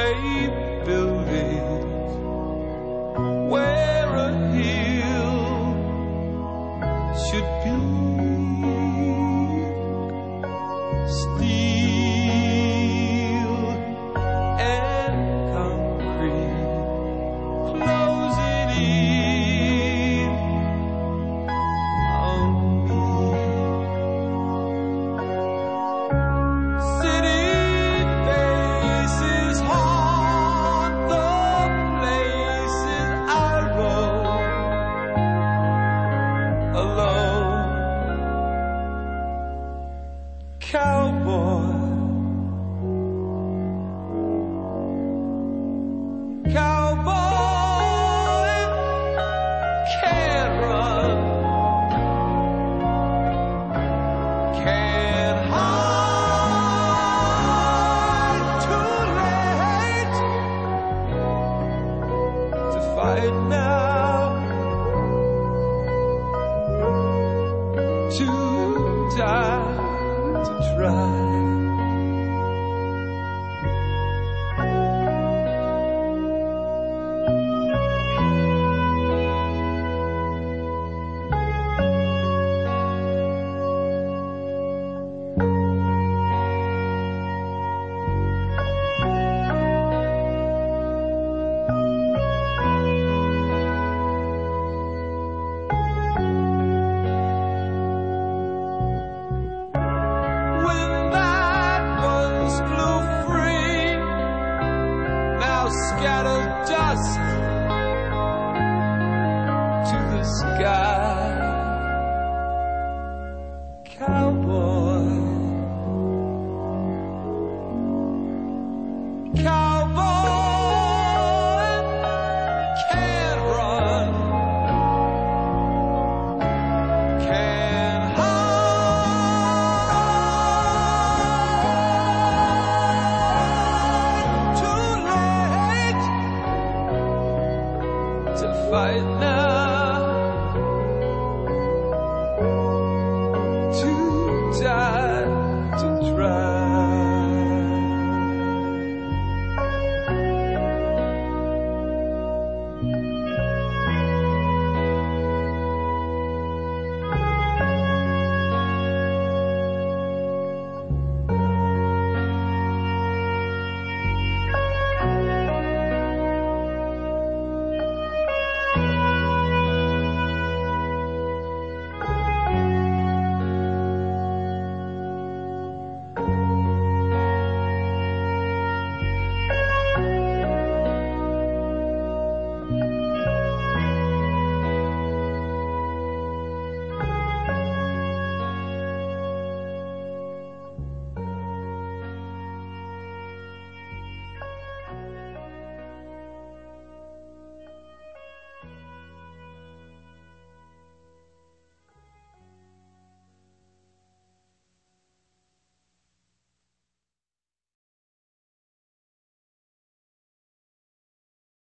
great buildings where a hill should be steel and concrete closing in on me. City faces haunt the places I roam alone. Cowboy, cowboy, can't run, can't hide, too late to fight now, too tired to try. When that once flew free, now scattered dust to the sky. Cowboy, cowboy, can't run, can't hide, too late to fight now.